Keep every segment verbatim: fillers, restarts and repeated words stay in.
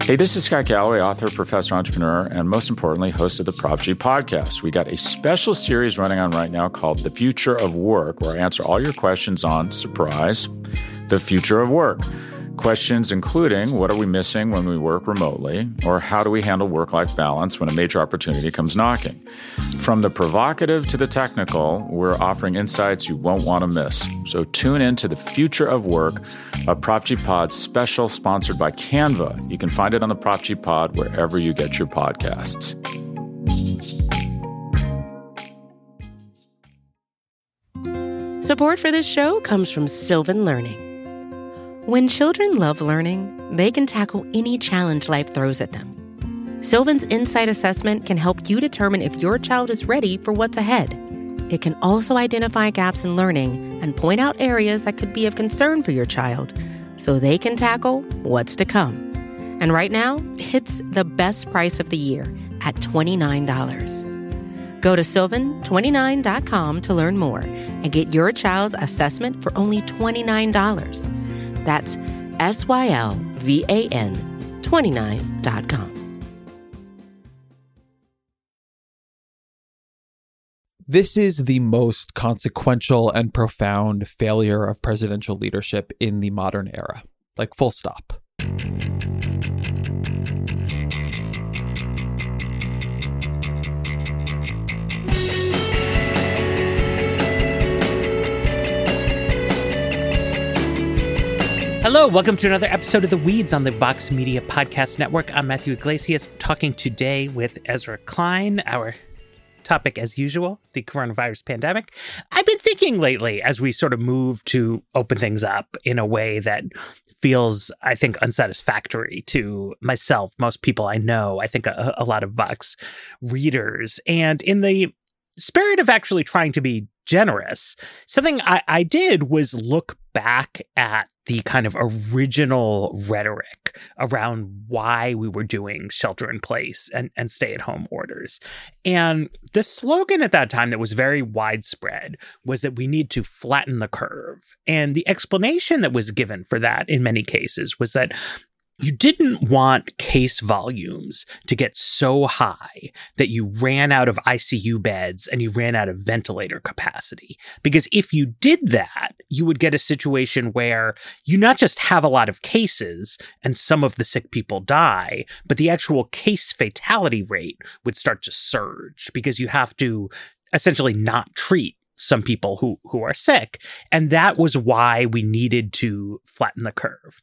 Hey, this is Scott Galloway, author, professor, entrepreneur, and most importantly, host of the Prop G podcast. We got a special series running on right now called The Future of Work, where I answer all your questions on, surprise, the future of work. Questions including, what are we missing when we work remotely? Or how do we handle work-life balance when a major opportunity comes knocking? From the provocative to the technical, we're offering insights you won't want to miss. So tune in to The Future of Work, a Prop G Pod special sponsored by Canva. You can find it on the Prop G Pod wherever you get your podcasts. Support for this show comes from Sylvan Learning. When children love learning, they can tackle any challenge life throws at them. Sylvan's Insight Assessment can help you determine if your child is ready for what's ahead. It can also identify gaps in learning and point out areas that could be of concern for your child so they can tackle what's to come. And right now, it's the best price of the year at twenty-nine dollars. Go to sylvan twenty-nine dot com to learn more and get your child's assessment for only twenty-nine dollars. That's S Y L V A N twenty-nine dot com. This is the most consequential and profound failure of presidential leadership in the modern era. Like, full stop. Hello, welcome to another episode of The Weeds on the Vox Media Podcast Network. I'm Matthew Iglesias, talking today with Ezra Klein. Our topic, as usual, the coronavirus pandemic. I've been thinking lately, as we sort of move to open things up in a way that feels, I think, unsatisfactory to myself, most people I know, I think a, a lot of Vox readers. And in the spirit of actually trying to be generous, something I, I did was look back at the kind of original rhetoric around why we were doing shelter in place and, and stay at home orders. And the slogan at that time that was very widespread was that we need to flatten the curve. And the explanation that was given for that in many cases was that you didn't want case volumes to get so high that you ran out of I C U beds and you ran out of ventilator capacity. Because if you did that, you would get a situation where you not just have a lot of cases and some of the sick people die, but the actual case fatality rate would start to surge because you have to essentially not treat some people who, who are sick. And that was why we needed to flatten the curve.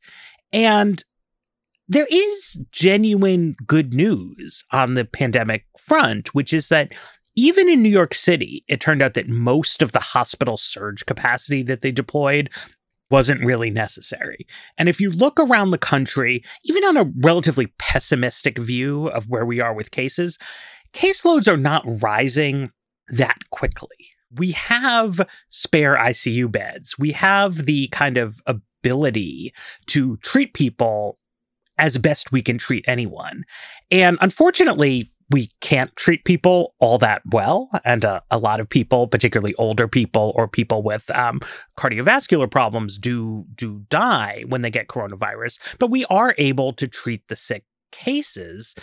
And there is genuine good news on the pandemic front, which is that even in New York City, it turned out that most of the hospital surge capacity that they deployed wasn't really necessary. And if you look around the country, even on a relatively pessimistic view of where we are with cases, caseloads are not rising that quickly. We have spare I C U beds. We have the kind of ability to treat people as best we can treat anyone. And unfortunately, we can't treat people all that well. And uh, a lot of people, particularly older people or people with um, cardiovascular problems, do, do die when they get coronavirus. But we are able to treat the sick cases.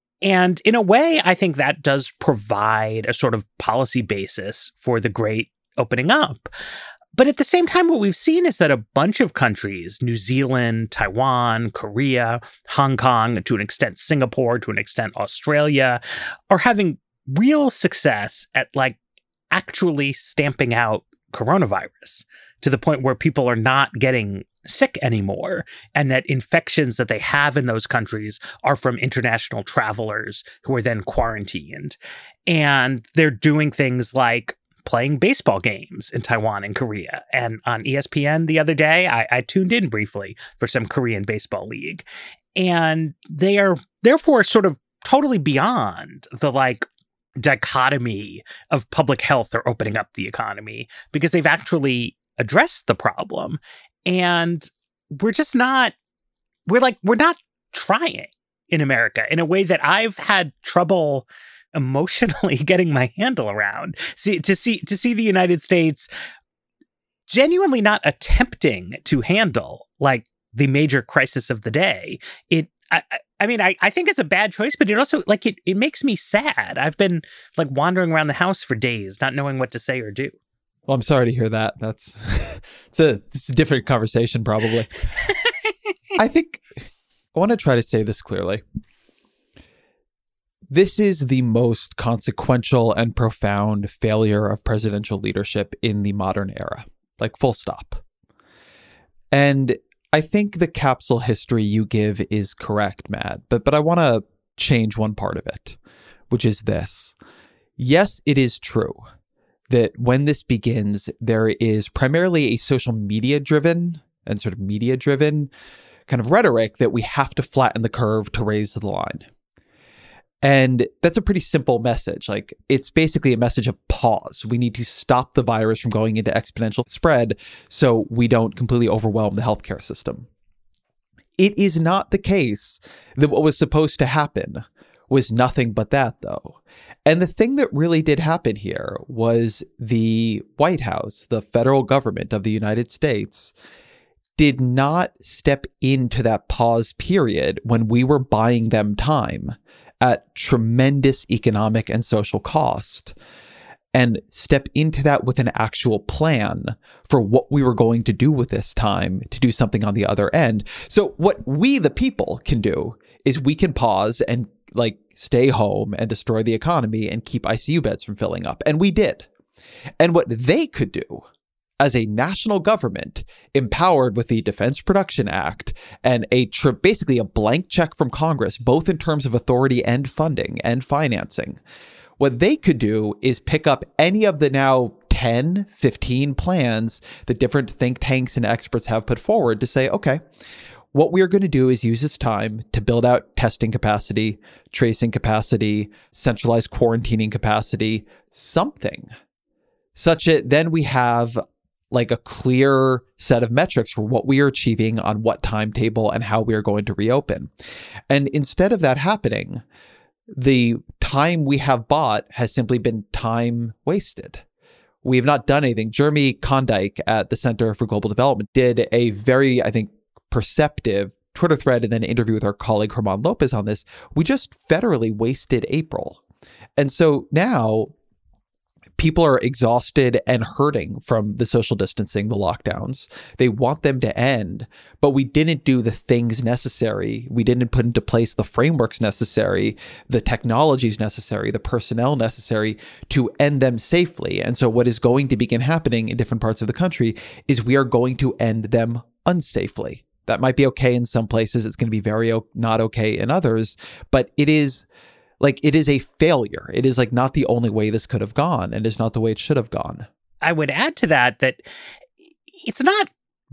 And in a way, I think that does provide a sort of policy basis for the great opening up. But at the same time, what we've seen is that a bunch of countries, New Zealand, Taiwan, Korea, Hong Kong, to an extent Singapore, to an extent Australia, are having real success at like actually stamping out coronavirus to the point where people are not getting sick anymore, and that infections that they have in those countries are from international travelers who are then quarantined. And they're doing things like playing baseball games in Taiwan and Korea. And on E S P N the other day, I, I tuned in briefly for some Korean baseball league. And they are therefore sort of totally beyond the like dichotomy of public health or opening up the economy, because they've actually addressed the problem. And we're just not, we're like, we're not trying in America in a way that I've had trouble emotionally getting my handle around. See, to see, to see the United States genuinely not attempting to handle like the major crisis of the day, it, I, I mean, I, I think it's a bad choice, but it also, like, it, it makes me sad. I've been, like, wandering around the house for days, not knowing what to say or do. Well, I'm sorry to hear that. That's it's a, it's a different conversation, probably. I think I want to try to say this clearly. This is the most consequential and profound failure of presidential leadership in the modern era, like full stop. And I think the capsule history you give is correct, Matt, but but I want to change one part of it, which is this. Yes, it is true that when this begins, there is primarily a social media driven and sort of media driven kind of rhetoric that we have to flatten the curve to raise the line. And that's a pretty simple message. Like, it's basically a message of pause. We need to stop the virus from going into exponential spread so we don't completely overwhelm the healthcare system. It is not the case that what was supposed to happen was nothing but that, though. And the thing that really did happen here was the White House, the federal government of the United States, did not step into that pause period when we were buying them time at tremendous economic and social cost, and step into that with an actual plan for what we were going to do with this time to do something on the other end. So what we, the people, can do is we can pause and like stay home and destroy the economy and keep I C U beds from filling up. And we did. And what they could do as a national government empowered with the Defense Production Act and a tr- basically a blank check from Congress, both in terms of authority and funding and financing, what they could do is pick up any of the now ten, fifteen plans that different think tanks and experts have put forward to say, okay, what we are going to do is use this time to build out testing capacity, tracing capacity, centralized quarantining capacity, something, such that then we have like a clear set of metrics for what we are achieving on what timetable and how we are going to reopen. And instead of that happening, the time we have bought has simply been time wasted. We have not done anything. Jeremy Kondike at the Center for Global Development did a very, I think, perceptive Twitter thread and then an interview with our colleague German Lopez on this. We just federally wasted April. And so now people are exhausted and hurting from the social distancing, the lockdowns. They want them to end, but we didn't do the things necessary. We didn't put into place the frameworks necessary, the technologies necessary, the personnel necessary to end them safely. And so what is going to begin happening in different parts of the country is we are going to end them unsafely. That might be okay in some places. It's going to be very o- not okay in others, but it is Like, it is a failure. It is like not the only way this could have gone, and it's not the way it should have gone. I would add to that that it's not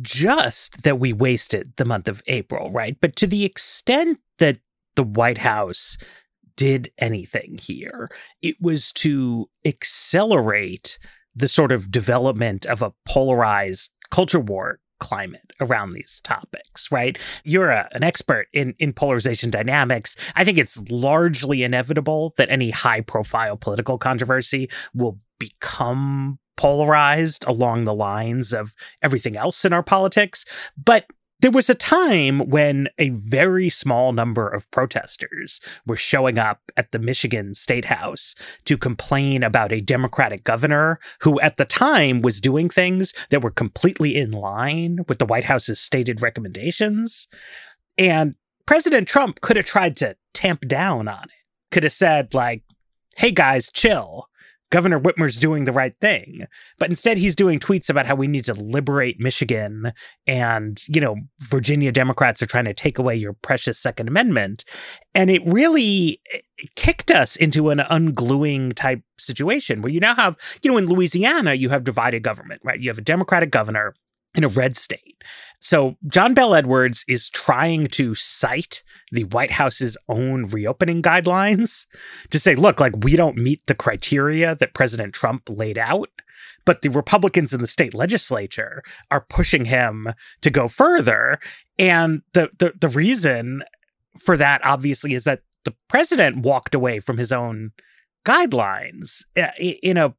just that we wasted the month of April, right? But to the extent that the White House did anything here, it was to accelerate the sort of development of a polarized culture war climate around these topics, right? You're a, an expert in, in polarization dynamics. I think it's largely inevitable that any high-profile political controversy will become polarized along the lines of everything else in our politics. But there was a time when a very small number of protesters were showing up at the Michigan State House to complain about a Democratic governor who at the time was doing things that were completely in line with the White House's stated recommendations. And President Trump could have tried to tamp down on it, could have said like, hey guys, chill. Governor Whitmer's doing the right thing. But instead, he's doing tweets about how we need to liberate Michigan and, you know, Virginia Democrats are trying to take away your precious Second Amendment. And it really kicked us into an ungluing type situation where you now have, you know, in Louisiana, you have divided government, right? You have a Democratic governor in a red state. So John Bel Edwards is trying to cite the White House's own reopening guidelines to say, look, like we don't meet the criteria that President Trump laid out, but the Republicans in the state legislature are pushing him to go further. And the the, the reason for that, obviously, is that the president walked away from his own guidelines in a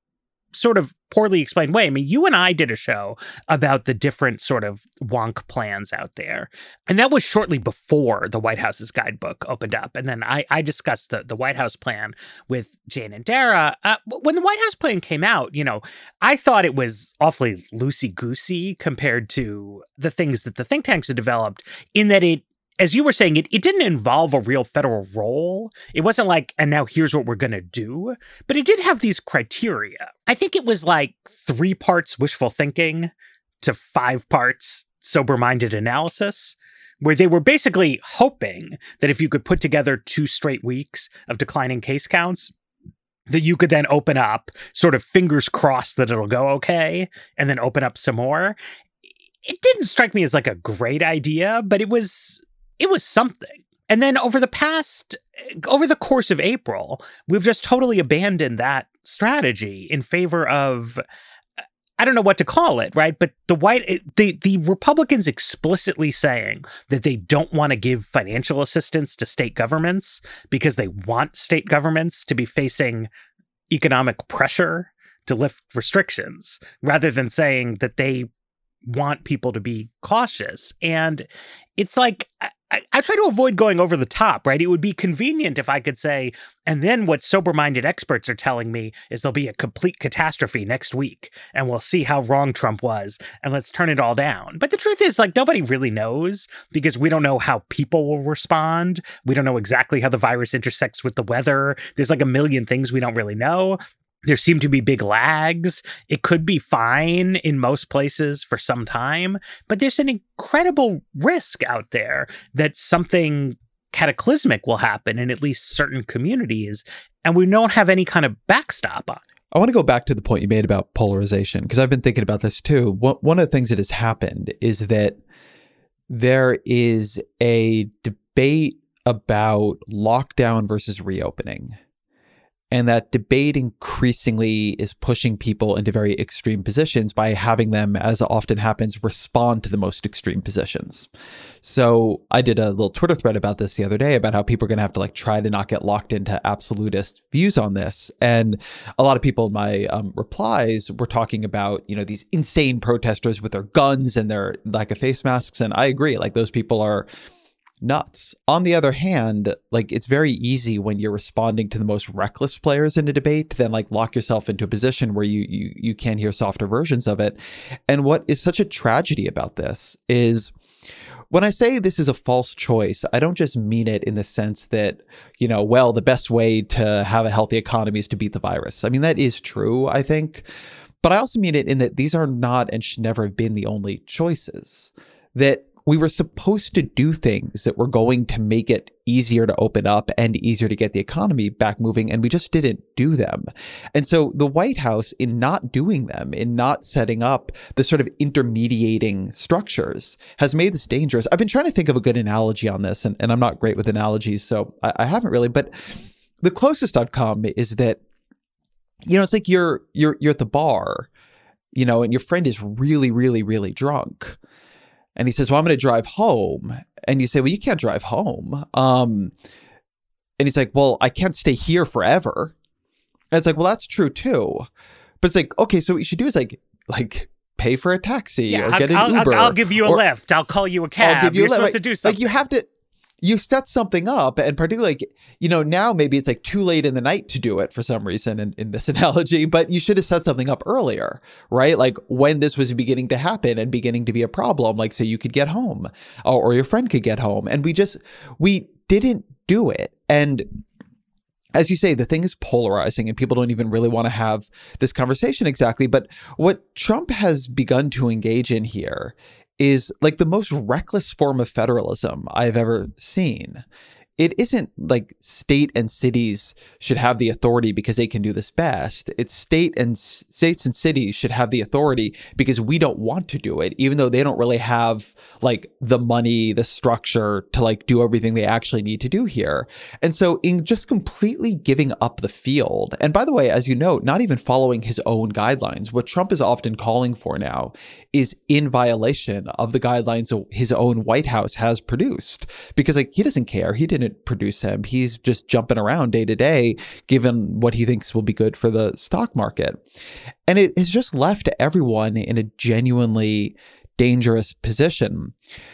sort of poorly explained way. I mean, you and I did a show about the different sort of wonk plans out there. And that was shortly before the White House's guidebook opened up. And then I, I discussed the, the White House plan with Jane and Dara. Uh, when the White House plan came out, you know, I thought it was awfully loosey-goosey compared to the things that the think tanks had developed, in that it, as you were saying, it, it didn't involve a real federal role. It wasn't like, and now here's what we're going to do. But it did have these criteria. I think it was like three parts wishful thinking to five parts sober-minded analysis, where they were basically hoping that if you could put together two straight weeks of declining case counts, that you could then open up, sort of fingers crossed that it'll go okay, and then open up some more. It didn't strike me as like a great idea, but it was... It was something. And then over the past, over the course of April, we've just totally abandoned that strategy in favor of, I don't know what to call it, right? But the white, the, the Republicans explicitly saying that they don't want to give financial assistance to state governments because they want state governments to be facing economic pressure to lift restrictions, rather than saying that they want people to be cautious. And it's like, I, I try to avoid going over the top, right? It would be convenient if I could say, and then what sober-minded experts are telling me is there'll be a complete catastrophe next week, and we'll see how wrong Trump was, and let's turn it all down. But the truth is, like, nobody really knows, because we don't know how people will respond. We don't know exactly how the virus intersects with the weather. There's like a million things we don't really know. There seem to be big lags. It could be fine in most places for some time, but there's an incredible risk out there that something cataclysmic will happen in at least certain communities, and we don't have any kind of backstop on it. I want to go back to the point you made about polarization, because I've been thinking about this too. One of the things that has happened is that there is a debate about lockdown versus reopening. And that debate increasingly is pushing people into very extreme positions by having them, as often happens, respond to the most extreme positions. So I did a little Twitter thread about this the other day, about how people are going to have to like try to not get locked into absolutist views on this. And a lot of people in my um, replies were talking about, you know, these insane protesters with their guns and their lack of face masks. And I agree, like those people are nuts. On the other hand, like it's very easy when you're responding to the most reckless players in a debate to then like lock yourself into a position where you you you can't hear softer versions of it. And what is such a tragedy about this is, when I say this is a false choice, I don't just mean it in the sense that, you know, well, the best way to have a healthy economy is to beat the virus. I mean, that is true, I think. But I also mean it in that these are not and should never have been the only choices. That we were supposed to do things that were going to make it easier to open up and easier to get the economy back moving, and we just didn't do them. And so the White House, in not doing them, in not setting up the sort of intermediating structures, has made this dangerous. I've been trying to think of a good analogy on this, and, and I'm not great with analogies, so I, I haven't really. But the closest I've come is that, you know, it's like you're you're you're at the bar, you know, and your friend is really, really, really drunk. And he says, well, I'm going to drive home. And you say, well, you can't drive home. Um, and he's like, well, I can't stay here forever. And it's like, well, that's true, too. But it's like, OK, so what you should do is like like pay for a taxi yeah, or get an I'll, Uber. I'll, I'll give you a or, lift. I'll call you a cab. I'll give you You're a lift. supposed Like, to do something. Like you have to. You set something up, and particularly, like, you know, now maybe it's like too late in the night to do it for some reason in, in this analogy, but you should have set something up earlier, right? Like when this was beginning to happen and beginning to be a problem, like so you could get home or, or your friend could get home. And we just, we didn't do it. And as you say, the thing is polarizing and people don't even really want to have this conversation exactly. But what Trump has begun to engage in here is like the most reckless form of federalism I've ever seen. It isn't like state and cities should have the authority because they can do this best. It's state and states and cities should have the authority because we don't want to do it, even though they don't really have like the money, the structure to like do everything they actually need to do here. And so in just completely giving up the field, and by the way, as you know, not even following his own guidelines, what Trump is often calling for now is in violation of the guidelines his own White House has produced, because like he doesn't care. He didn't couldn't produce him. He's just jumping around day to day, given what he thinks will be good for the stock market. And it has just left everyone in a genuinely dangerous position.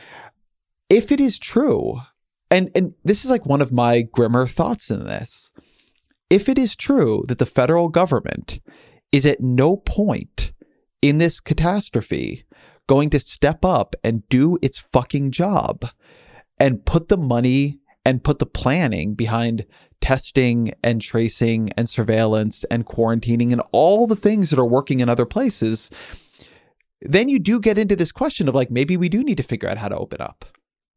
If it is true, and, and this is like one of my grimmer thoughts in this, if it is true that the federal government is at no point in this catastrophe going to step up and do its fucking job and put the money and put the planning behind testing and tracing and surveillance and quarantining and all the things that are working in other places, then you do get into this question of like, maybe we do need to figure out how to open up.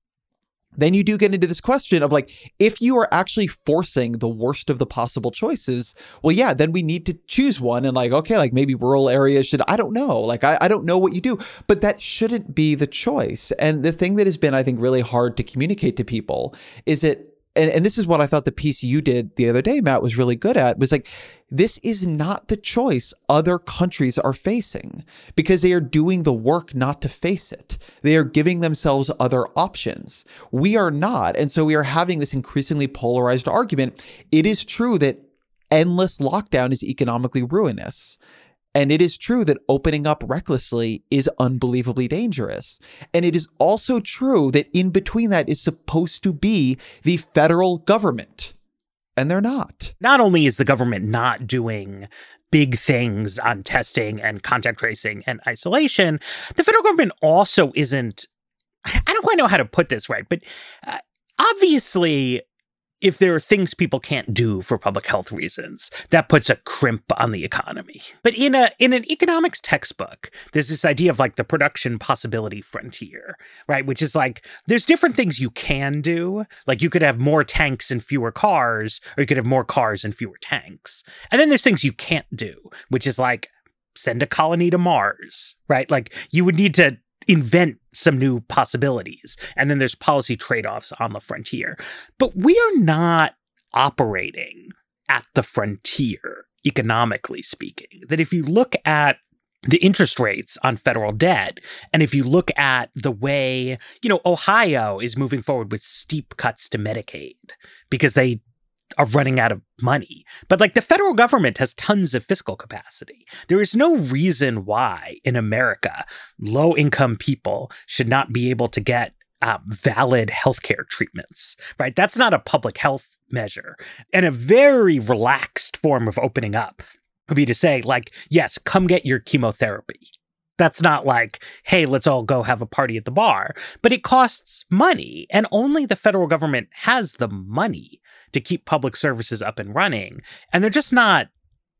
Then you do get into this question of like, if you are actually forcing the worst of the possible choices, well, yeah, then we need to choose one. And like, okay, like maybe rural areas should, I don't know. Like, I, I don't know what you do, but that shouldn't be the choice. And the thing that has been, I think, really hard to communicate to people is that, and, and this is what I thought the piece you did the other day, Matt, was really good at, was like, this is not the choice other countries are facing because they are doing the work not to face it. They are giving themselves other options. We are not. And so we are having this increasingly polarized argument. It is true that endless lockdown is economically ruinous. And it is true that opening up recklessly is unbelievably dangerous. And it is also true that in between that is supposed to be the federal government. And they're not. Not only is the government not doing big things on testing and contact tracing and isolation, the federal government also isn't, I don't quite know how to put this right, but uh, obviously, if there are things people can't do for public health reasons, that puts a crimp on the economy. But in a in an economics textbook, there's this idea of like the production possibility frontier, right? Which is like, there's different things you can do. Like you could have more tanks and fewer cars, or you could have more cars and fewer tanks. And then there's things you can't do, which is like send a colony to Mars, right? Like you would need to invent some new possibilities. And then there's policy trade-offs on the frontier. But we are not operating at the frontier, economically speaking. That if you look at the interest rates on federal debt, and if you look at the way, you know, Ohio is moving forward with steep cuts to Medicaid because they are running out of money. But like the federal government has tons of fiscal capacity. There is no reason why in America, low income people should not be able to get uh, valid healthcare treatments, right? That's not a public health measure. And a very relaxed form of opening up would be to say like, yes, come get your chemotherapy. That's not like, hey, let's all go have a party at the bar. But it costs money, and only the federal government has the money to keep public services up and running. And they're just not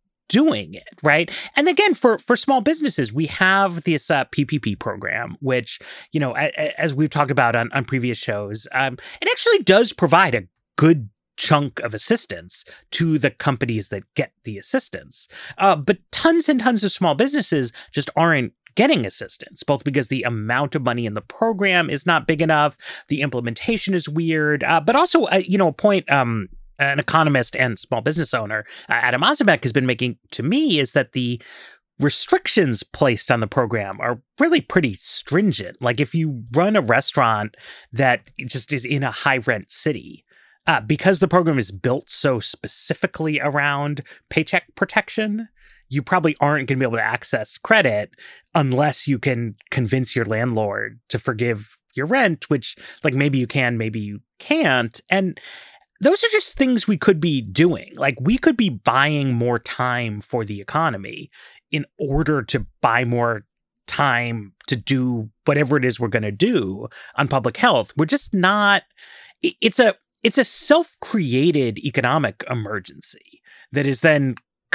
doing it, right? And again, for, for small businesses, we have this uh, P P P program, which, you know, a, as we've talked about on, on previous shows, um, it actually does provide a good chunk of assistance to the companies that get the assistance. Uh, but tons and tons of small businesses just aren't getting assistance, both because the amount of money in the program is not big enough, the implementation is weird, uh, but also, uh, you know, a point um, an economist and small business owner, uh, Adam Ozimek, has been making to me is that the restrictions placed on the program are really pretty stringent. Like if you run a restaurant that just is in a high rent city, uh, because the program is built so specifically around paycheck protection, you probably aren't going to be able to access credit unless you can convince your landlord to forgive your rent, which like maybe you can, maybe you can't. And those are just things we could be doing. Like we could be buying more time for the economy in order to buy more time to do whatever it is we're going to do on public health. We're just not, it's a, it's a self-created economic emergency that is then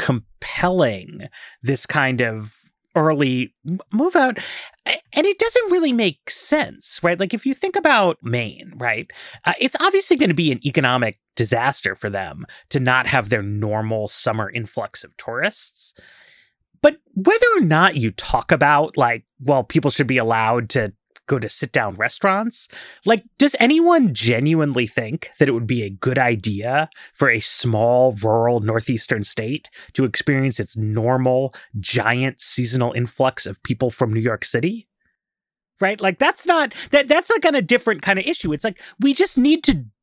compelling this kind of early move out. And it doesn't really make sense, right? Like if you think about Maine, right, uh, it's obviously going to be an economic disaster for them to not have their normal summer influx of tourists. But whether or not you talk about like, well, people should be allowed to go to sit down restaurants, like, does anyone genuinely think that it would be a good idea for a small rural northeastern state to experience its normal giant seasonal influx of people from New York City? Right? Like that's not that that's like on a different kind of issue. It's like we just need to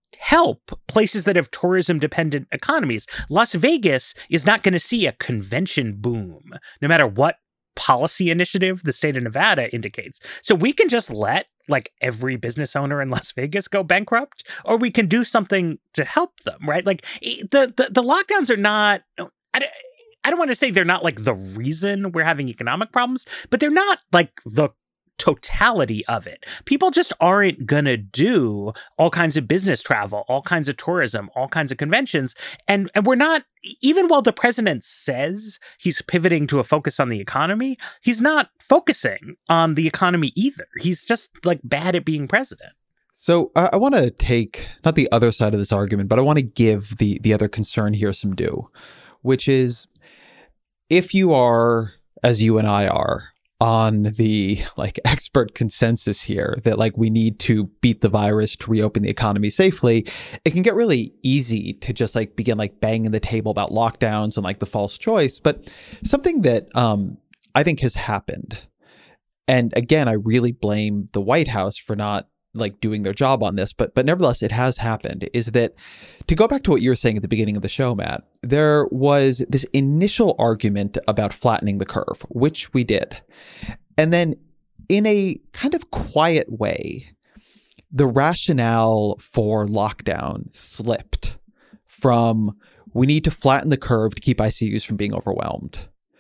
help places that have tourism-dependent economies. Las Vegas is not going to see a convention boom, no matter what policy initiative the state of Nevada indicates. So we can just let like every business owner in Las Vegas go bankrupt, or we can do something to help them, right? Like the the, the lockdowns are not, I, I don't want to say they're not like the reason we're having economic problems, but they're not like the totality of it. People just aren't gonna do all kinds of business travel, all kinds of tourism, all kinds of conventions. And, and we're not, even while the president says he's pivoting to a focus on the economy, he's not focusing on the economy either. He's just like bad at being president. So I, I want to take not the other side of this argument, but I want to give the the other concern here some due, which is if you are, as you and I are, on the like expert consensus here that like we need to beat the virus to reopen the economy safely, it can get really easy to just like begin like banging the table about lockdowns and like the false choice. But something that um, I think has happened, and again, I really blame the White House for not like doing their job on this, but but nevertheless, it has happened, is that to go back to what you were saying at the beginning of the show, Matt, there was this initial argument about flattening the curve, which we did. And then in a kind of quiet way, the rationale for lockdown slipped from we need to flatten the curve to keep I C Us from being overwhelmed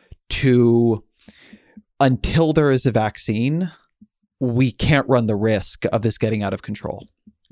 to until there is a vaccine, we can't run the risk of this getting out of control.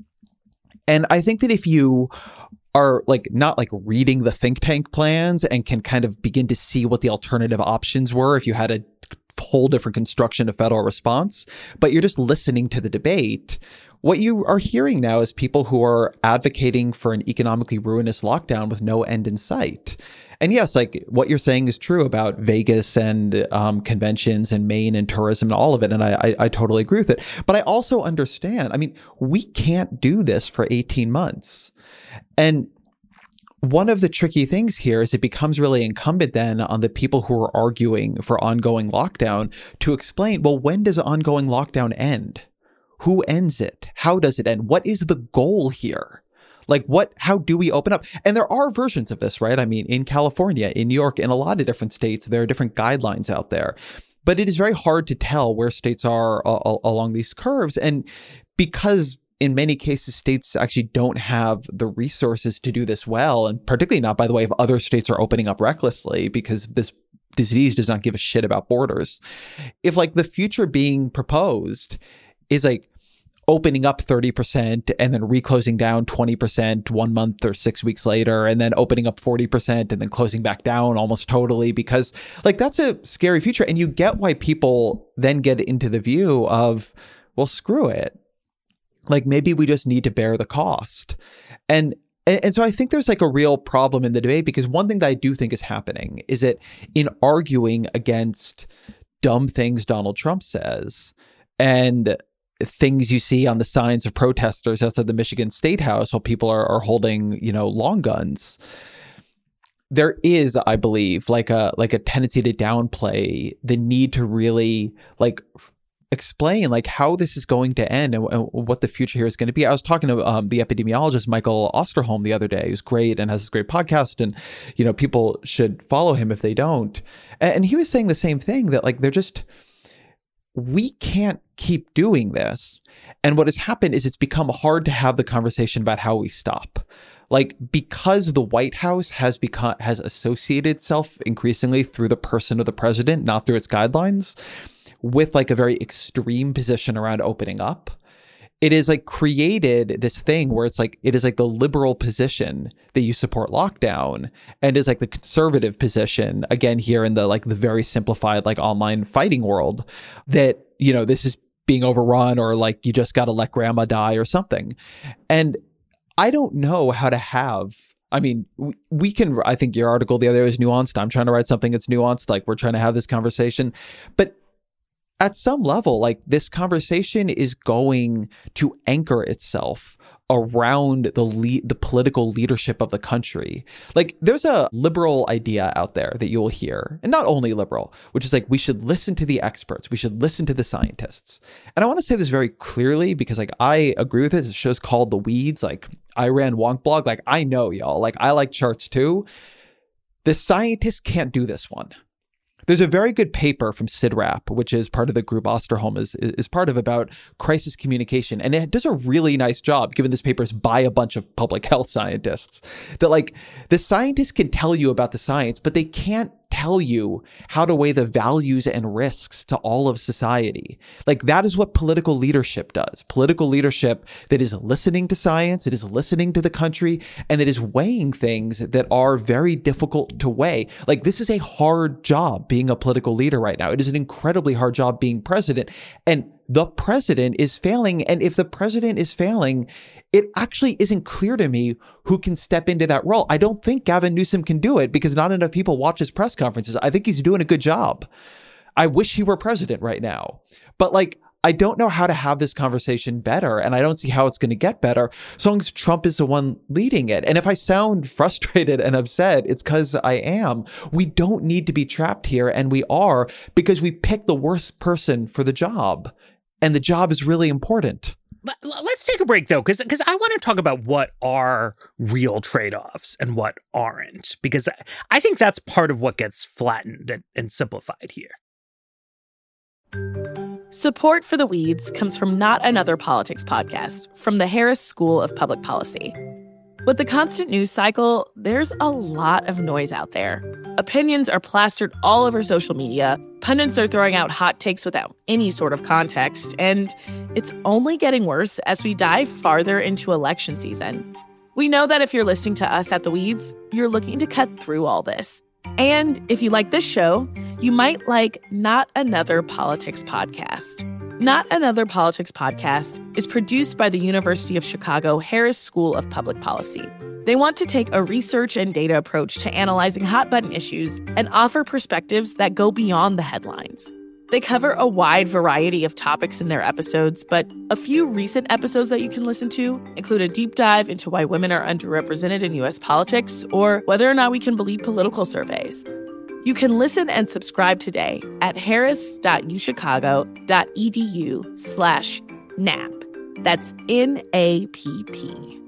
And I think that if you are like not like reading the think tank plans and can kind of begin to see what the alternative options were if you had a whole different construction of federal response, but you're just listening to the debate, what you are hearing now is people who are advocating for an economically ruinous lockdown with no end in sight. And yes, like what you're saying is true about Vegas and um, conventions and Maine and tourism and all of it. And I, I, I totally agree with it. But I also understand, I mean, we can't do this for eighteen months. And one of the tricky things here is it becomes really incumbent then on the people who are arguing for ongoing lockdown to explain, well, when does ongoing lockdown end? Who ends it? How does it end? What is the goal here? Like what, how do we open up? And there are versions of this, right? I mean, in California, in New York, in a lot of different states, there are different guidelines out there. But it is very hard to tell where states are uh, along these curves. And because in many cases, states actually don't have the resources to do this well, and particularly not, by the way, if other states are opening up recklessly, because this disease does not give a shit about borders. If like the future being proposed is like opening up thirty percent and then reclosing down twenty percent one month or six weeks later, and then opening up forty percent and then closing back down almost totally, because like that's a scary future. And you get why people then get into the view of, well, screw it. Like maybe we just need to bear the cost. And And so I think there's like a real problem in the debate, because one thing that I do think is happening is that in arguing against dumb things Donald Trump says and things you see on the signs of protesters outside the Michigan State House while people are, are holding, you know, long guns, there is, I believe, like a like a tendency to downplay the need to really like explain like how this is going to end and, and what the future here is going to be. I was talking to um, the epidemiologist Michael Osterholm the other day, who's great and has this great podcast, and you know people should follow him if they don't. And, and he was saying the same thing, that like they're just we can't keep doing this. And what has happened is it's become hard to have the conversation about how we stop. Like, because the White House has become has associated itself increasingly through the person of the president, not through its guidelines, with like a very extreme position around opening up, it is like created this thing where it's like, it is like the liberal position that you support lockdown, and is like the conservative position, again, here in the like the very simplified like online fighting world, that, you know, this is being overrun, or like you just got to let grandma die or something. And I don't know how to have, I mean, we can, I think your article the other day was nuanced. I'm trying to write something that's nuanced. Like, we're trying to have this conversation, but at some level, like, this conversation is going to anchor itself around the le- the political leadership of the country. Like, there's a liberal idea out there that you'll hear, and not only liberal, which is like, we should listen to the experts. We should listen to the scientists. And I want to say this very clearly, because like I agree with it. The show's called The Weeds. Like, I ran Wonk Blog. Like, I know, y'all. Like, I like charts too. The scientists can't do this one. There's a very good paper from CIDRAP, which is part of the group Osterholm is, is part of, about crisis communication. And it does a really nice job, given this paper is by a bunch of public health scientists, that like the scientists can tell you about the science, but they can't tell you how to weigh the values and risks to all of society. Like, that is what political leadership does. Political leadership that is listening to science, it is listening to the country, and it is weighing things that are very difficult to weigh. Like, this is a hard job being a political leader right now. It is an incredibly hard job being president. And the president is failing. And if the president is failing, it actually isn't clear to me who can step into that role. I don't think Gavin Newsom can do it because not enough people watch his press conferences. I think he's doing a good job. I wish he were president right now. But like, I don't know how to have this conversation better, and I don't see how it's going to get better as long as Trump is the one leading it. And if I sound frustrated and upset, it's because I am. We don't need to be trapped here, and we are, because we picked the worst person for the job. And the job is really important. Let's take a break, though, because because I want to talk about what are real trade-offs and what aren't, because I think that's part of what gets flattened and, and simplified here. Support for The Weeds comes from Not Another Politics podcast from the Harris School of Public Policy. With the constant news cycle, there's a lot of noise out there. Opinions are plastered all over social media, pundits are throwing out hot takes without any sort of context, and it's only getting worse as we dive farther into election season. We know that if you're listening to us at The Weeds, you're looking to cut through all this. And if you like this show, you might like Not Another Politics podcast. Not Another Politics podcast is produced by the University of Chicago Harris School of Public Policy. They want to take a research and data approach to analyzing hot-button issues and offer perspectives that go beyond the headlines. They cover a wide variety of topics in their episodes, but a few recent episodes that you can listen to include a deep dive into why women are underrepresented in U S politics or whether or not we can believe political surveys. You can listen and subscribe today at harris.uchicago.edu slash NAP. That's N A P P.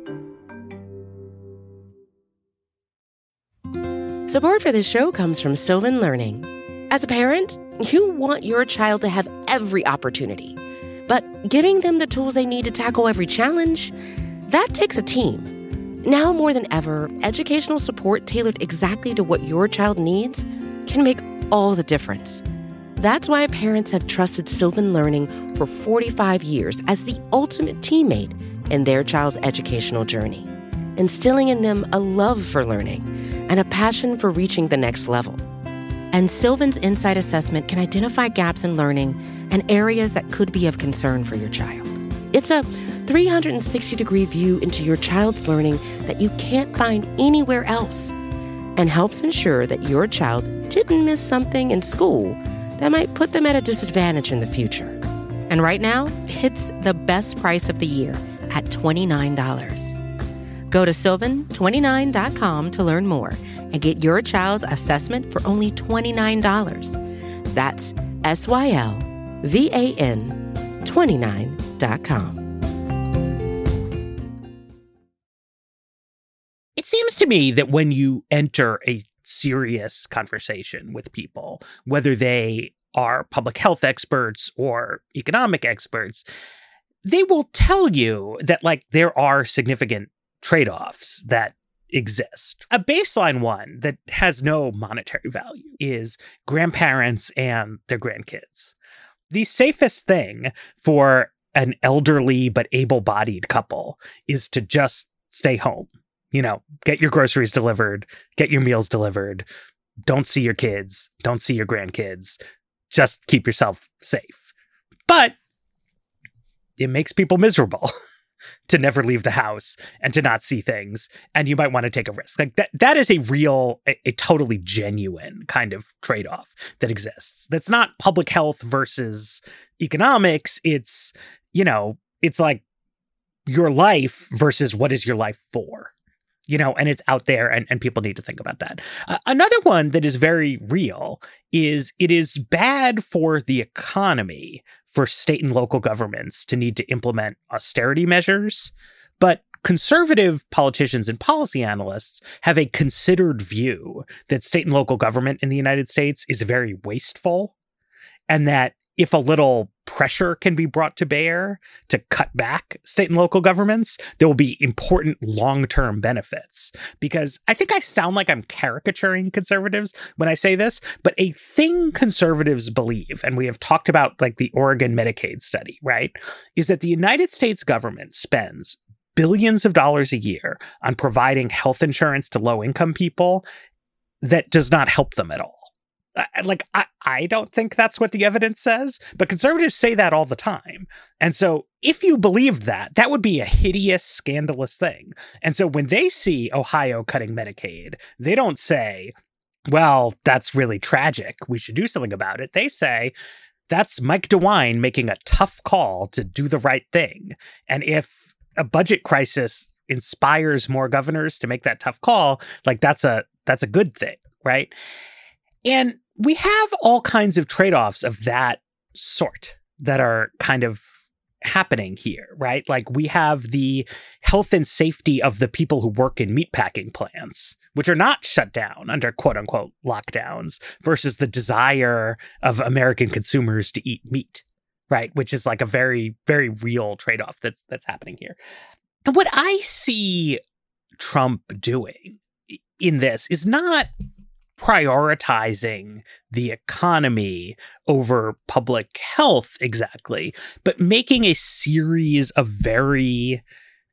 Support for this show comes from Sylvan Learning. As a parent, you want your child to have every opportunity, but giving them the tools they need to tackle every challenge, that takes a team. Now more than ever, educational support tailored exactly to what your child needs can make all the difference. That's why parents have trusted Sylvan Learning for forty-five years as the ultimate teammate in their child's educational journey, instilling in them a love for learning and a passion for reaching the next level. And Sylvan's Insight Assessment can identify gaps in learning and areas that could be of concern for your child. It's a three hundred sixty degree view into your child's learning that you can't find anywhere else, and helps ensure that your child didn't miss something in school that might put them at a disadvantage in the future. And right now, it's the best price of the year at twenty-nine dollars. Go to sylvan twenty-nine dot com to learn more and get your child's assessment for only twenty-nine dollars. That's S Y L V A N twenty-nine dot com. It seems to me that when you enter a serious conversation with people, whether they are public health experts or economic experts, they will tell you that, like, there are significant trade-offs that exist. A baseline one that has no monetary value is grandparents and their grandkids. The safest thing for an elderly but able-bodied couple is to just stay home. You know, get your groceries delivered, get your meals delivered, don't see your kids, don't see your grandkids, just keep yourself safe. But it makes people miserable to never leave the house and to not see things, and you might want to take a risk. Like that, that is a real, a, a totally genuine kind of trade-off that exists. That's not public health versus economics. It's, you know, it's like your life versus what is your life for? You know, and it's out there, and, and people need to think about that. Uh, another one that is very real is it is bad for the economy for state and local governments to need to implement austerity measures, but conservative politicians and policy analysts have a considered view that state and local government in the United States is very wasteful, and that if a little pressure can be brought to bear to cut back state and local governments, there will be important long-term benefits. Because I think I sound like I'm caricaturing conservatives when I say this, but a thing conservatives believe, and we have talked about like the Oregon Medicaid study, right, is that the United States government spends billions of dollars a year on providing health insurance to low-income people that does not help them at all. Like, I, I don't think that's what the evidence says, but conservatives say that all the time. And so if you believed that, that would be a hideous, scandalous thing. And so when they see Ohio cutting Medicaid, they don't say, well, that's really tragic, we should do something about it. They say, that's Mike DeWine making a tough call to do the right thing. And if a budget crisis inspires more governors to make that tough call, like that's a that's a good thing, right? And we have all kinds of trade-offs of that sort that are kind of happening here, right? Like we have the health and safety of the people who work in meatpacking plants, which are not shut down under quote unquote lockdowns, versus the desire of American consumers to eat meat, right? Which is like a very, very real trade-off that's that's happening here. And what I see Trump doing in this is not prioritizing the economy over public health exactly, but making a series of very,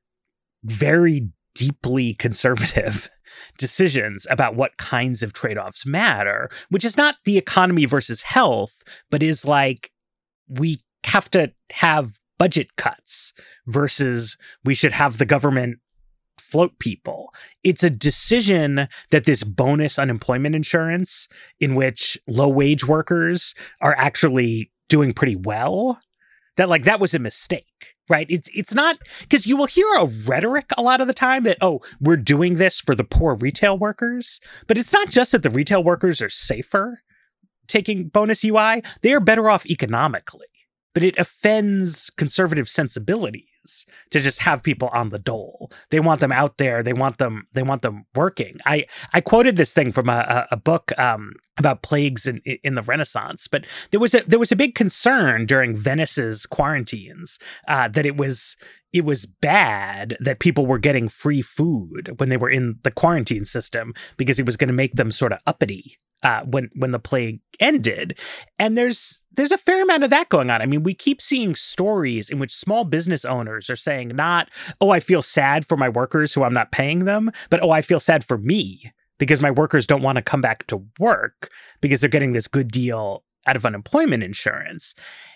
very deeply conservative decisions about what kinds of trade-offs matter, which is not the economy versus health, but is like, we have to have budget cuts versus we should have the government float people. It's a decision that this bonus unemployment insurance, in which low wage workers are actually doing pretty well, that like that was a mistake, right? It's it's not, because you will hear a rhetoric a lot of the time that, oh, we're doing this for the poor retail workers. But it's not just that the retail workers are safer taking bonus U I, they are better off economically. But it offends conservative sensibilities to just have people on the dole. They want them out there. They want them. They want them working. I, I quoted this thing from a, a book um, about plagues in, in the Renaissance. But there was a there was a big concern during Venice's quarantines uh, that it was it was bad that people were getting free food when they were in the quarantine system, because it was going to make them sort of uppity uh, when when the plague ended. And there's there's a fair amount of that going on. I mean, we keep seeing stories in which small business owners are saying not, oh, I feel sad for my workers who I'm not paying them, but oh, I feel sad for me because my workers don't want to come back to work because they're getting this good deal out of unemployment insurance.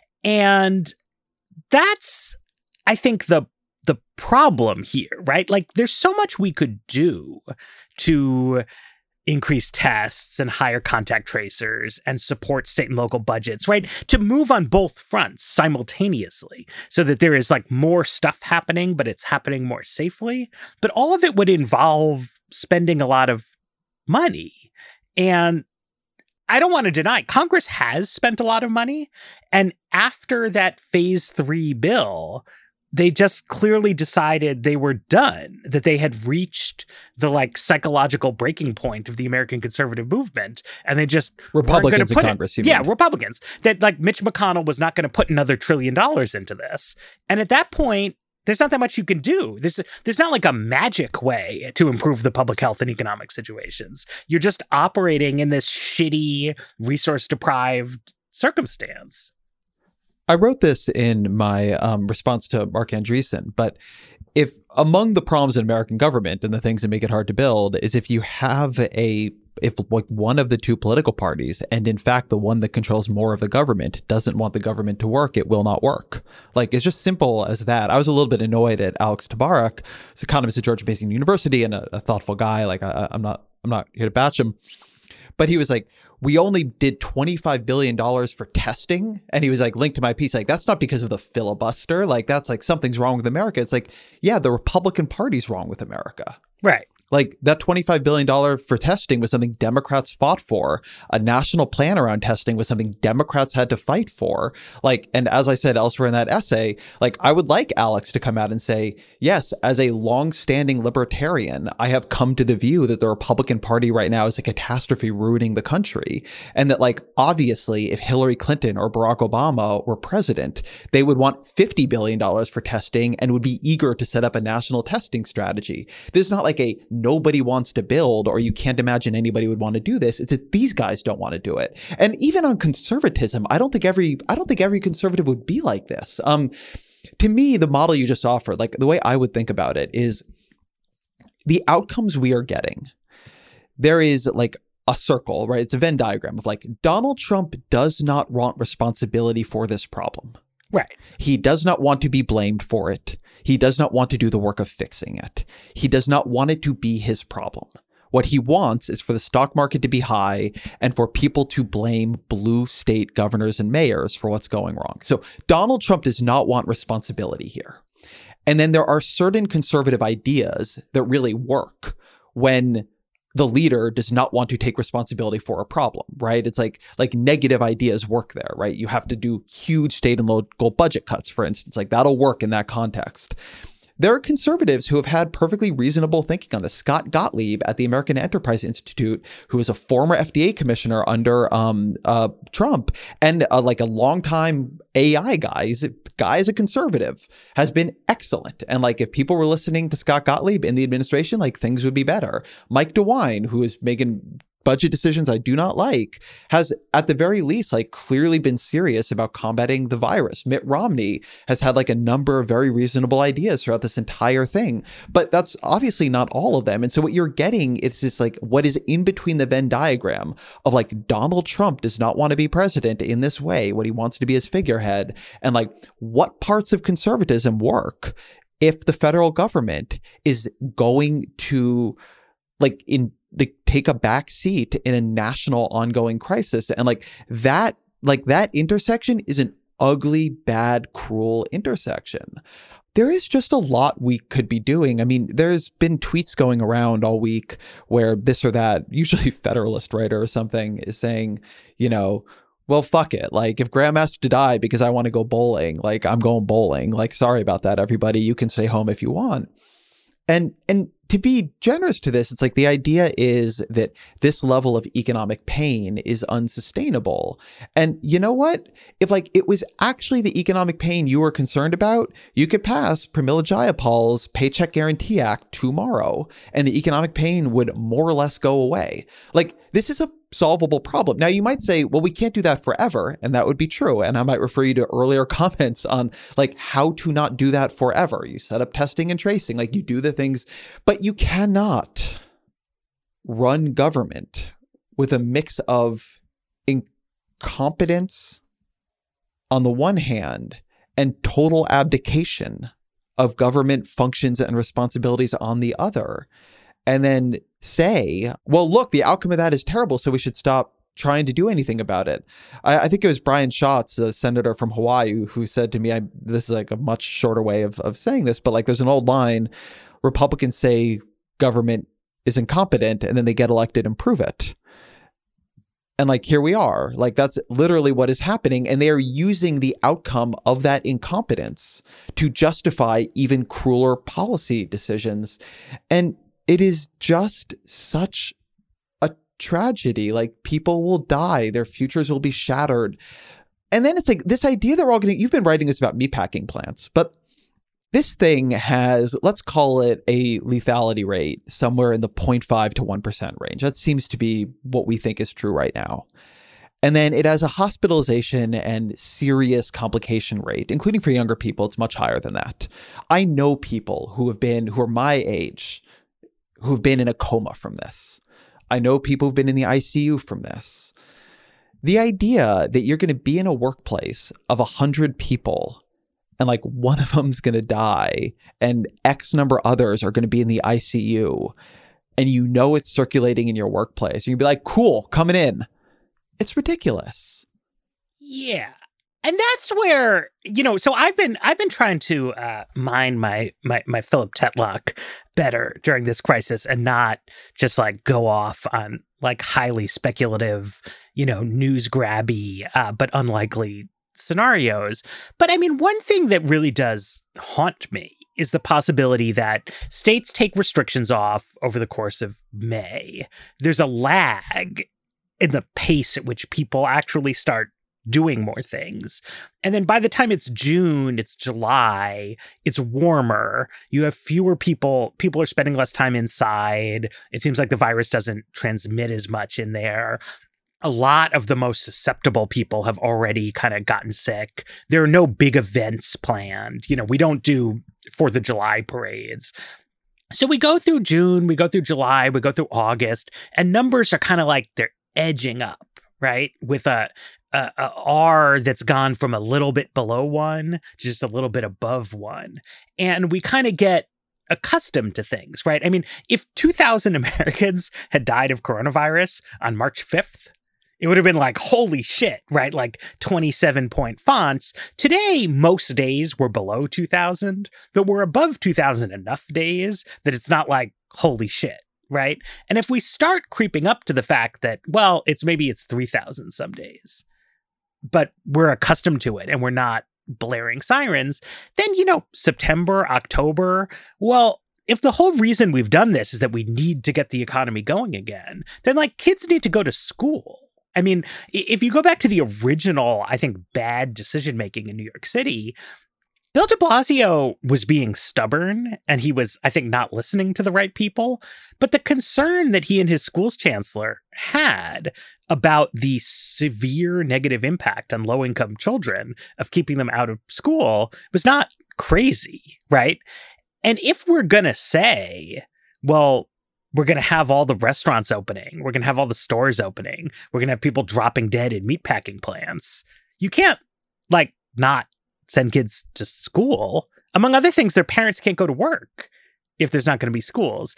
And that's, I think, the the problem here, right? Like, there's so much we could do to increase tests and hire contact tracers and support state and local budgets, right? To move on both fronts simultaneously so that there is like more stuff happening, but it's happening more safely. But all of it would involve spending a lot of money. And I don't want to deny Congress has spent a lot of money. And after that phase three bill, they just clearly decided they were done, that they had reached the like psychological breaking point of the American conservative movement. And they just Republicans in Congress. It, yeah, Republicans, that like Mitch McConnell was not going to put another trillion dollars into this. And at that point, there's not that much you can do. There's, there's not like a magic way to improve the public health and economic situations. You're just operating in this shitty, resource deprived circumstance. I wrote this in my um, response to Mark Andreessen, but if among the problems in American government and the things that make it hard to build is if you have a, if like one of the two political parties, and in fact the one that controls more of the government doesn't want the government to work, it will not work. Like, it's just simple as that. I was a little bit annoyed at Alex Tabarrok, who's economist at George Mason University and a, a thoughtful guy. Like, I, I'm not, I'm not here to bash him, but he was like, we only did twenty-five billion dollars for testing. And he was like, linked to my piece, like, that's not because of the filibuster. Like, that's like, something's wrong with America. It's like, yeah, the Republican Party's wrong with America. Right. Like that twenty-five billion dollars for testing was something Democrats fought for. A national plan around testing was something Democrats had to fight for. Like, and as I said elsewhere in that essay, like I would like Alex to come out and say, yes, as a longstanding libertarian, I have come to the view that the Republican Party right now is a catastrophe ruining the country. And that like, obviously, if Hillary Clinton or Barack Obama were president, they would want fifty billion dollars for testing and would be eager to set up a national testing strategy. This is not like a nobody wants to build, or you can't imagine anybody would want to do this. It's that these guys don't want to do it. And even on conservatism, I don't think every, I don't think every conservative would be like this. Um, to me, the model you just offered, like the way I would think about it is the outcomes we are getting. There is like a circle, right? It's a Venn diagram of like Donald Trump does not want responsibility for this problem. Right. He does not want to be blamed for it. He does not want to do the work of fixing it. He does not want it to be his problem. What he wants is for the stock market to be high and for people to blame blue state governors and mayors for what's going wrong. So Donald Trump does not want responsibility here. And then there are certain conservative ideas that really work when the leader does not want to take responsibility for a problem, right? It's like like negative ideas work there, right? You have to do huge state and local budget cuts, for instance, like that'll work in that context. There are conservatives who have had perfectly reasonable thinking on this. Scott Gottlieb at the American Enterprise Institute, who is a former F D A commissioner under um, uh, Trump and uh, like a longtime A I guy, he's a guy is a conservative, has been excellent. And like if people were listening to Scott Gottlieb in the administration, like things would be better. Mike DeWine, who is making budget decisions I do not like, has at the very least like clearly been serious about combating the virus. Mitt Romney has had like a number of very reasonable ideas throughout this entire thing, but that's obviously not all of them. And so what you're getting is this like what is in between the Venn diagram of like Donald Trump does not want to be president in this way, what he wants to be his figurehead, and like what parts of conservatism work if the federal government is going to like in like take a back seat in a national ongoing crisis. And like that, like that intersection is an ugly, bad, cruel intersection. There is just a lot we could be doing. I mean, there's been tweets going around all week where this or that, usually Federalist writer or something, is saying, you know, well, fuck it. Like if Graham has to die because I want to go bowling, like I'm going bowling. Like, sorry about that, everybody. You can stay home if you want. And, and to be generous to this, it's like the idea is that this level of economic pain is unsustainable. And you know what? If like it was actually the economic pain you were concerned about, you could pass Pramila Jayapal's Paycheck Guarantee Act tomorrow and the economic pain would more or less go away. Like this is a solvable problem. Now you might say, well, we can't do that forever. And that would be true. And I might refer you to earlier comments on like how to not do that forever. You set up testing and tracing, like you do the things, but you cannot run government with a mix of incompetence on the one hand and total abdication of government functions and responsibilities on the other. And then say, well, look, the outcome of that is terrible, so we should stop trying to do anything about it. I, I think it was Brian Schatz, a senator from Hawaii, who, who said to me, I, this is like a much shorter way of, of saying this, but like there's an old line, Republicans say government is incompetent, and then they get elected and prove it. And like, here we are, like that's literally what is happening. And they are using the outcome of that incompetence to justify even crueler policy decisions. And it is just such a tragedy. Like people will die, their futures will be shattered. And then it's like this idea that we're all going to, you've been writing this about meatpacking plants, but this thing has, let's call it a lethality rate somewhere in the zero point five to one percent range. That seems to be what we think is true right now. And then it has a hospitalization and serious complication rate, including for younger people. It's much higher than that. I know people who have been, who are my age, who've been in a coma from this. I know people who've been in the I C U from this. The idea that you're going to be in a workplace of a hundred people and like one of them's going to die and X number others are going to be in the I C U and you know it's circulating in your workplace and you'd be like, cool, coming in. It's ridiculous. Yeah. And that's where, you know, so I've been I've been trying to uh, mine my, my my Philip Tetlock better during this crisis and not just like go off on like highly speculative, you know, news grabby, uh, but unlikely scenarios. But I mean, one thing that really does haunt me is the possibility that states take restrictions off over the course of May. There's a lag in the pace at which people actually start doing more things. And then by the time it's June, it's July, it's warmer. You have fewer people. People are spending less time inside. It seems like the virus doesn't transmit as much in there. A lot of the most susceptible people have already kind of gotten sick. There are no big events planned. You know, we don't do Fourth of July parades. So we go through June, we go through July, we go through August, and numbers are kind of like they're edging up, right? With a A, a R that's gone from a little bit below one to just a little bit above one. And we kind of get accustomed to things, right? I mean, if two thousand Americans had died of coronavirus on March fifth, it would have been like, holy shit, right? Like twenty-seven point fonts. Today, most days were below two thousand, but we're above two thousand enough days that it's not like, holy shit. Right. And if we start creeping up to the fact that, well, it's maybe it's three thousand some days, but we're accustomed to it and we're not blaring sirens, then, you know, September, October, well, if the whole reason we've done this is that we need to get the economy going again, then like kids need to go to school. I mean, if you go back to the original, I think, bad decision making in New York City, Bill de Blasio was being stubborn and he was, I think, not listening to the right people. But the concern that he and his school's chancellor had about the severe negative impact on low-income children of keeping them out of school was not crazy, right? And if we're going to say, well, we're going to have all the restaurants opening, we're going to have all the stores opening, we're going to have people dropping dead in meatpacking plants, you can't, like, not send kids to school. Among other things, their parents can't go to work if there's not going to be schools.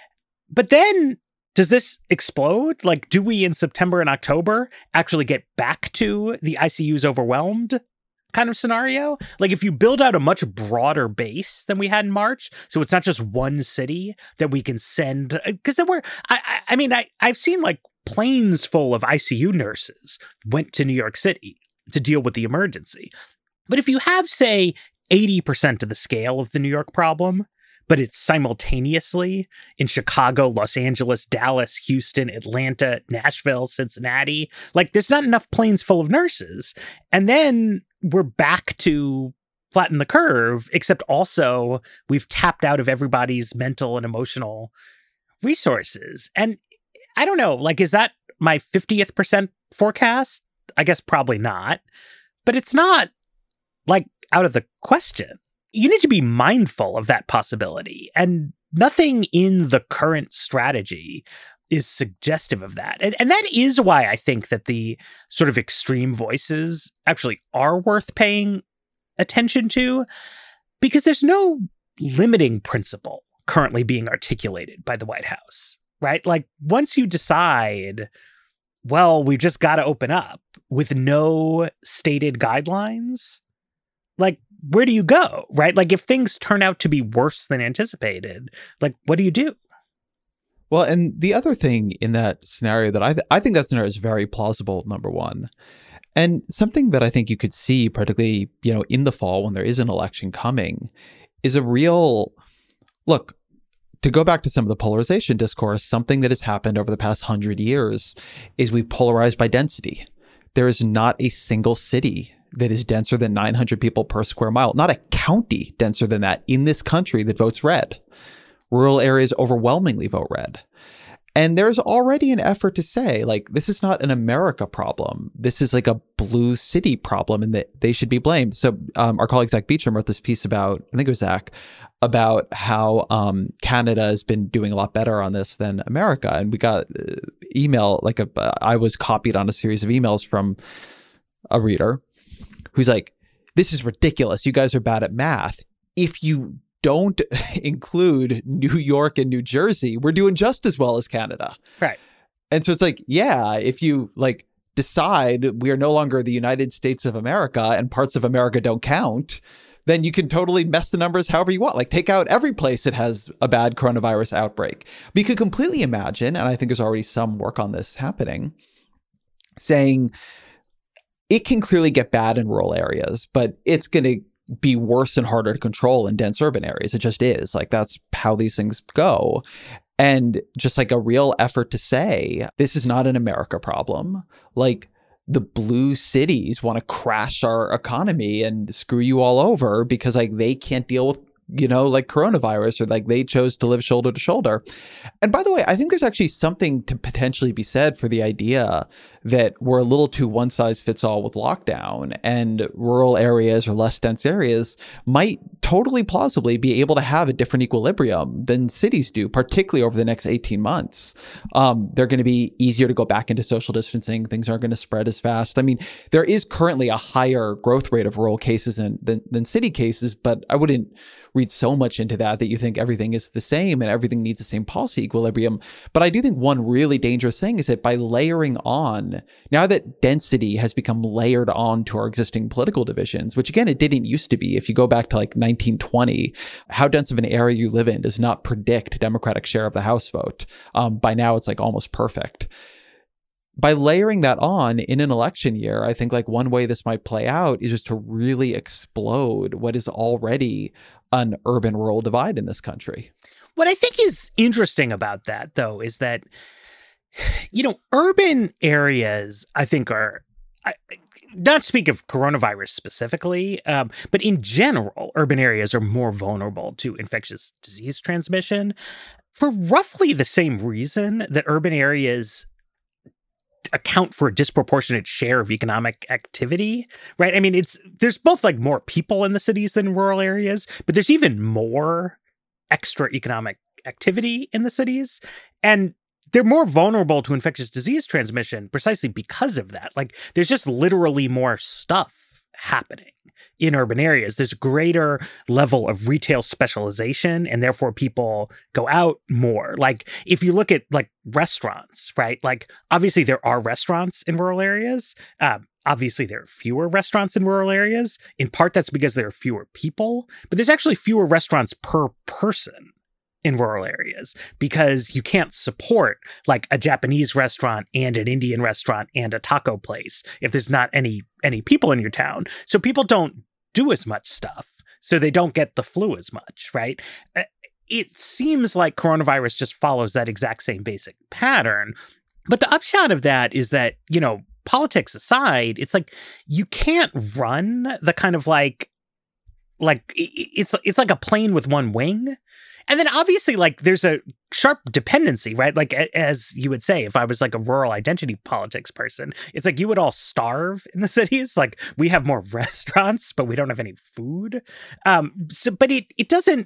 But then does this explode? Like, do we in September and October actually get back to the I C U's overwhelmed kind of scenario? Like, if you build out a much broader base than we had in March, so it's not just one city that we can send, because there were, I, I, I mean, I, I've seen like planes full of I C U nurses went to New York City to deal with the emergency. But if you have, say, eighty percent of the scale of the New York problem, but it's simultaneously in Chicago, Los Angeles, Dallas, Houston, Atlanta, Nashville, Cincinnati, like there's not enough planes full of nurses. And then we're back to flatten the curve, except also we've tapped out of everybody's mental and emotional resources. And I don't know, like, is that my fiftieth percent forecast? I guess probably not, but it's not like out of the question. You need to be mindful of that possibility, and nothing in the current strategy is suggestive of that. And, and that is why I think that the sort of extreme voices actually are worth paying attention to, because there's no limiting principle currently being articulated by the White House, right? Like, once you decide, well, we've just got to open up with no stated guidelines, like, where do you go, right? Like, if things turn out to be worse than anticipated, like, what do you do? Well, and the other thing in that scenario that I th- I think that scenario is very plausible, number one. And something that I think you could see, particularly, you know, in the fall when there is an election coming, is a real, look, to go back to some of the polarization discourse, something that has happened over the past hundred years is we've polarized by density. There is not a single city that is denser than nine hundred people per square mile, not a county denser than that in this country that votes red. Rural areas overwhelmingly vote red. And there's already an effort to say, like, this is not an America problem. This is like a blue city problem, and that they should be blamed. So um, our colleague Zach Beecham wrote this piece about, I think it was Zach, about how um, Canada has been doing a lot better on this than America. And we got uh, email, like a, uh, I was copied on a series of emails from a reader who's like, this is ridiculous. You guys are bad at math. If you don't include New York and New Jersey, we're doing just as well as Canada. Right. And so it's like, yeah, if you like decide we are no longer the United States of America and parts of America don't count, then you can totally mess the numbers however you want. Like take out every place that has a bad coronavirus outbreak. But you could completely imagine, and I think there's already some work on this happening, saying it can clearly get bad in rural areas, but it's going to be worse and harder to control in dense urban areas. It just is. Like that's how these things go. And just like a real effort to say, this is not an America problem. Like the blue cities want to crash our economy and screw you all over because like they can't deal with, you know, like coronavirus, or like they chose to live shoulder to shoulder. And by the way, I think there's actually something to potentially be said for the idea that we're a little too one size fits all with lockdown, and rural areas or less dense areas might totally plausibly be able to have a different equilibrium than cities do, particularly over the next eighteen months. Um, they're going to be easier to go back into social distancing. Things aren't going to spread as fast. I mean, there is currently a higher growth rate of rural cases than, than, than city cases, but I wouldn't read so much into that that you think everything is the same and everything needs the same policy equilibrium. But I do think one really dangerous thing is that by layering on, now that density has become layered on to our existing political divisions, which again, it didn't used to be. If you go back to like nineteen twenty, how dense of an area you live in does not predict Democratic share of the House vote. Um, by now, it's like almost perfect. By layering that on in an election year, I think like one way this might play out is just to really explode what is already an urban-rural divide in this country. What I think is interesting about that, though, is that, you know, urban areas, I think are, I, not speak of coronavirus specifically, um, but in general, urban areas are more vulnerable to infectious disease transmission for roughly the same reason that urban areas account for a disproportionate share of economic activity, right? I mean, it's there's both like more people in the cities than rural areas, but there's even more extra economic activity in the cities. And they're more vulnerable to infectious disease transmission precisely because of that. Like there's just literally more stuff happening in urban areas. There's a greater level of retail specialization, and therefore people go out more. Like if you look at like restaurants, right? Like obviously there are restaurants in rural areas. Um, obviously there are fewer restaurants in rural areas. In part, that's because there are fewer people, but there's actually fewer restaurants per person in rural areas because you can't support like a Japanese restaurant and an Indian restaurant and a taco place if there's not any any people in your town. So people don't do as much stuff. So they don't get the flu as much, right? It seems like coronavirus just follows that exact same basic pattern. But the upshot of that is that, you know, politics aside, it's like you can't run the kind of like like it's it's like a plane with one wing. And then obviously, like, there's a sharp dependency, right? Like, as you would say, if I was like a rural identity politics person, it's like you would all starve in the cities. Like, we have more restaurants, but we don't have any food. Um, so, but it it doesn't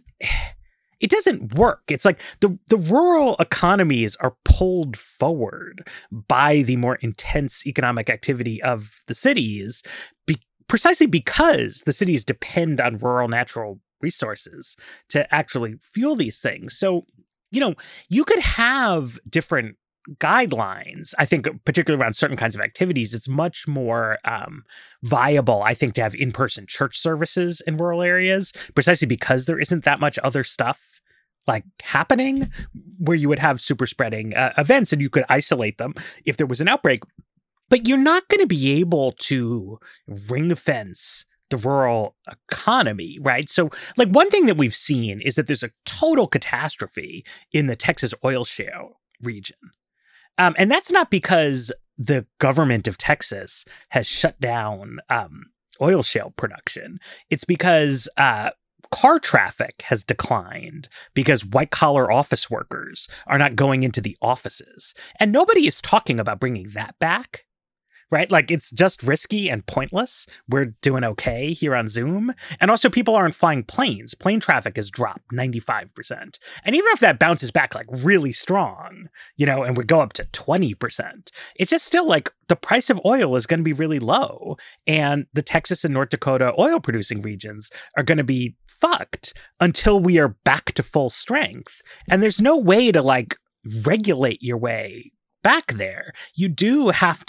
it doesn't work. It's like the the rural economies are pulled forward by the more intense economic activity of the cities, be- precisely because the cities depend on rural natural resources to actually fuel these things. So, you know, you could have different guidelines. I think particularly around certain kinds of activities, it's much more um, viable, I think, to have in-person church services in rural areas, precisely because there isn't that much other stuff like happening where you would have super spreading uh, events and you could isolate them if there was an outbreak. But you're not going to be able to ring fence the rural economy, right? So like one thing that we've seen is that there's a total catastrophe in the Texas oil shale region. Um, and that's not because the government of Texas has shut down um, oil shale production. It's because uh, car traffic has declined because white collar office workers are not going into the offices. And nobody is talking about bringing that back. Right? Like it's just risky and pointless. We're doing okay here on Zoom. And also people aren't flying planes. Plane traffic has dropped ninety-five percent. And even if that bounces back like really strong, you know, and we go up to twenty percent, it's just still like the price of oil is going to be really low. And the Texas and North Dakota oil producing regions are going to be fucked until we are back to full strength. And there's no way to like regulate your way back there. You do have to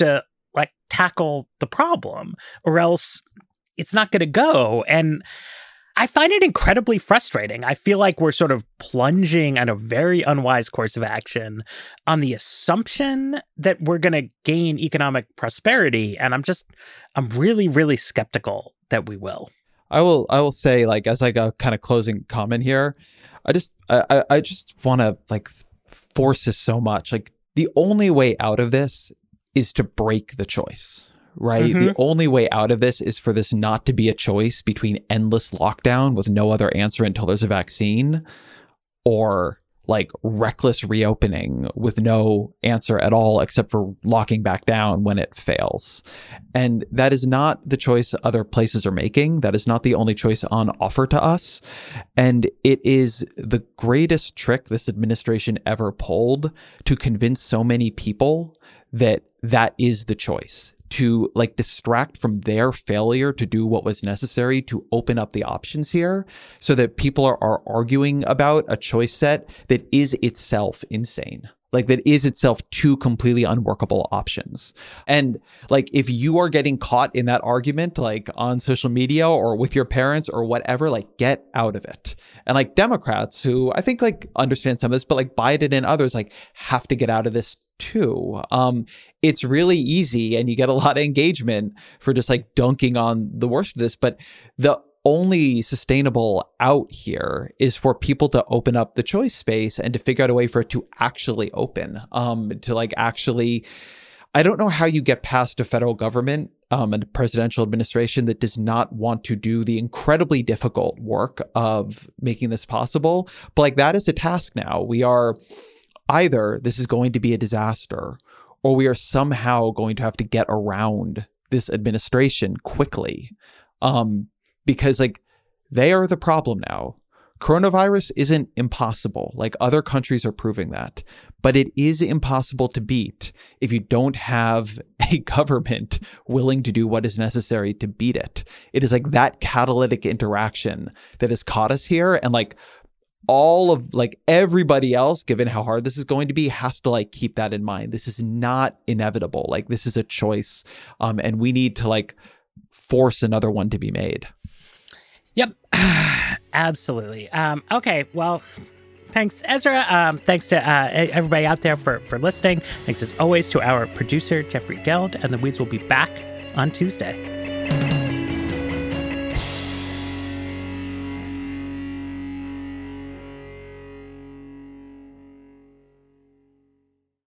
like tackle the problem, or else it's not going to go. And I find it incredibly frustrating. I feel like we're sort of plunging on a very unwise course of action on the assumption that we're going to gain economic prosperity. And I'm just, I'm really, really skeptical that we will. I will, I will say, like, as like a kind of closing comment here, I just, I, I just want to like force this so much. Like, the only way out of this is to break the choice. Right? Mm-hmm. The only way out of this is for this not to be a choice between endless lockdown with no other answer until there's a vaccine, or like reckless reopening with no answer at all except for locking back down when it fails. And that is not the choice other places are making. That is not the only choice on offer to us. And it is the greatest trick this administration ever pulled to convince so many people that that is the choice, to like distract from their failure to do what was necessary to open up the options here, so that people are, are arguing about a choice set that is itself insane. Like, that is itself two completely unworkable options. And like, if you are getting caught in that argument, like on social media or with your parents or whatever, like, get out of it. And like Democrats, who I think like understand some of this, but like Biden and others like have to get out of this too. Um, it's really easy, and you get a lot of engagement for just like dunking on the worst of this. But the only sustainable out here is for people to open up the choice space and to figure out a way for it to actually open, um, to like actually, I don't know how you get past a federal government um, and a presidential administration that does not want to do the incredibly difficult work of making this possible. But like, that is a task now. We are either this is going to be a disaster, or we are somehow going to have to get around this administration quickly. Um, Because like, they are the problem now. Coronavirus isn't impossible. Like, other countries are proving that. But it is impossible to beat if you don't have a government willing to do what is necessary to beat it. It is like that catalytic interaction that has caught us here. And like, all of like everybody else, given how hard this is going to be, has to like keep that in mind. This is not inevitable. Like, this is a choice. Um, and we need to like force another one to be made. Yep, absolutely. Um, okay, well, thanks, Ezra. Um, thanks to uh, everybody out there for, for listening. Thanks, as always, to our producer, Jeffrey Geld. And The Weeds will be back on Tuesday.